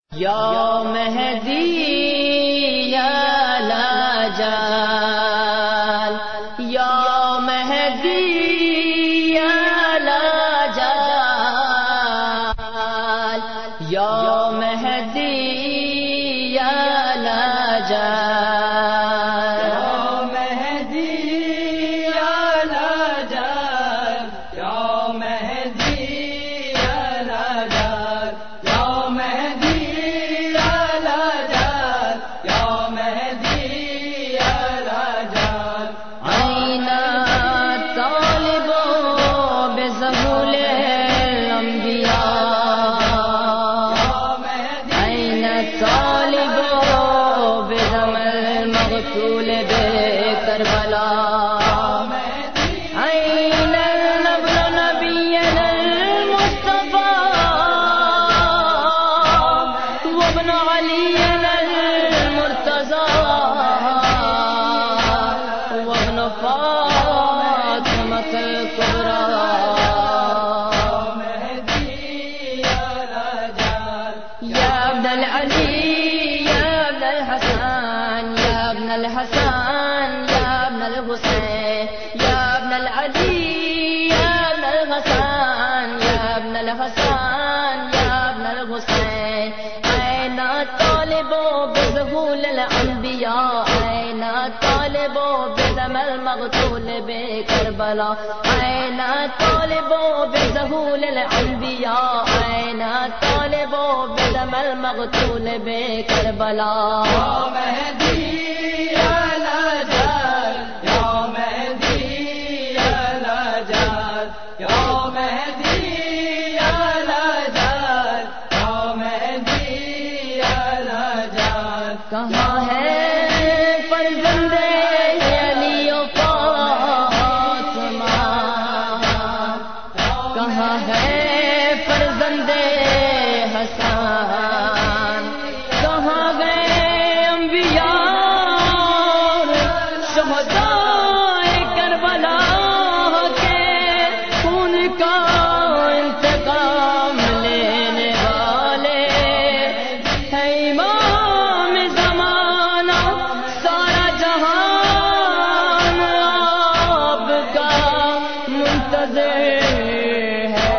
یا مہدی یا لاجال، یا مہدی یا لاجال، یا مہدی یا لاجال، یا مہدی یا لاجال، یا مہدی یا لاجال، یا مہدی یا لاجال، یا مہدی یا لاجال. أين طالب بظهور الأنبياء، أين طالب بدم المقتول بكربلاء، أين النبل نبينا المصطفى وابن علينا المرتضى وابن فاطمة الكبرى. يا ابن العلي يا ابن الحسن يا ابن الحسن يا ابن الحسين يا ابن العلي يا ابن الحسن يا ابن الحسن يا ابن الحسين. أين طالب بظهور الأنبياء، أين طالب بدم المقتول بكربلاء، أين طالب بظهور الأنبياء، أين طالب بدم المقتول بكربلاء. یا مہدی یا لاجال، یا مہدی یا لاجال، یا مہدی یا لاجال، یا مہدی یا لاجال. کہاں ہے فرزند علی و فاطمہ، کہاں ہے فرزند حسن، کہاں گئے انبیاء شہدائے کربلا کے خون کا انتقام لینے والے ہیں امام زمانہ سارا جہان آپ کا منتظر ہے.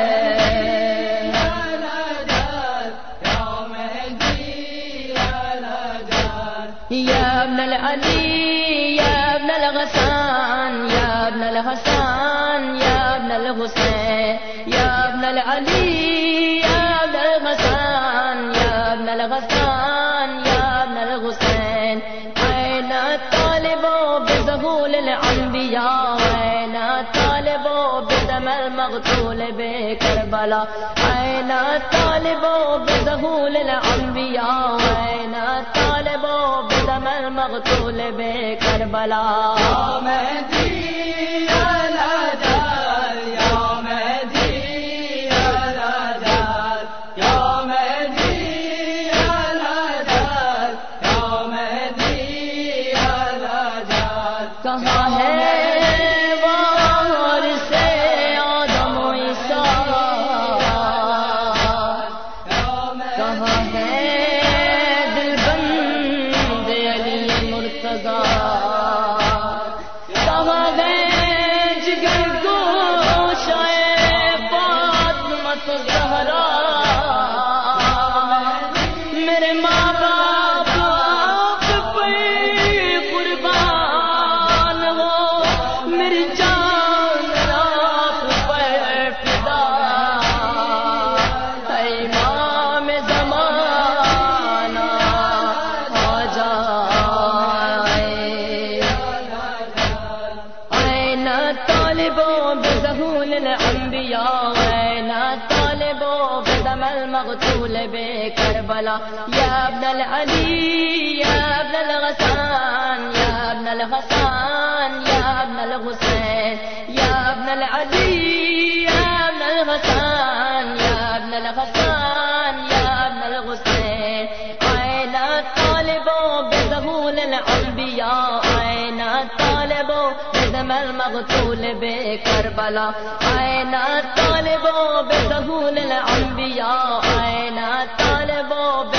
يا ابن العلي يا ابن الغسان يا ابن الحسن يا ابن الحسين يا ابن العلي يا ابن الغسان يا ابن الغسان يا ابن الحسين. أين طالب بظهور الأنبياء، أين طالب بدم المقتول بكربلاء، أين طالب بظهور الأنبياء، أين طالب بدم المقتول بكربلاء. یا مہدی یا لاجال، یا مہدی یا لاجال، یا مہدی یا لاجال، یا مہدی یا لاجال. کہاں ہے وارث آدم و عیسیٰ، کہاں ہے دلبند علی مرتضیٰ، کہاں گئے جگر گوشہ فاطمۃ الزہرا. میرے ماں باپ آپ پہ قربان ہو، میری جان آپ پر فدا. اے امام زمانہ آ جائے. أين طالب بظهور الأنبياء، أين طالب بدم المقتول بكربلاء. يا ابن العلي يا ابن الغسان يا ابن الحسن يا ابن الحسين يا ابن العلي يا ابن الحسن يا ابن الحسن يا ابن الحسين. أين طالب بظهور الأنبياء، أين طالب بدم المقتول بكربلاء، أين طالب بظهور الأنبياء، أين طالب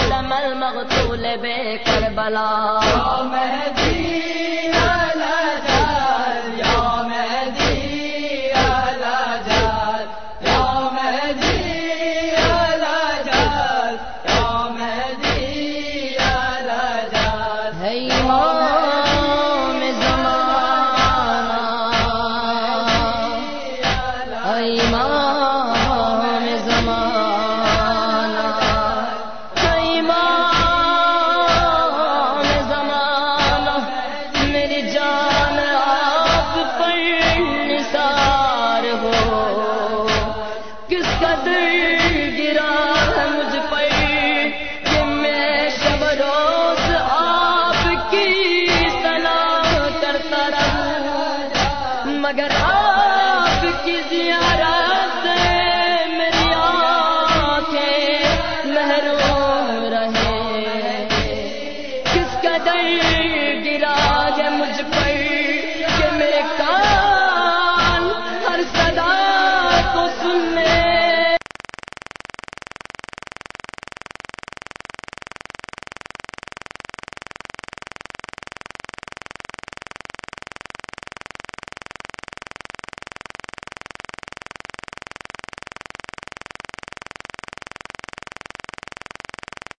المقتول بے کربلا یا مہدی الجلال یا مہدی الجلال یا مہدی الجلال یا مہدی الجلال ہے امام زمانہ ہے امام زمانہ ہے امام زمانہ میری جان آپ پر نثار ہو کس قدر گرا ہے مجھ پر کہ میں شب روز آپ کی ثنا کرتا رہوں مگر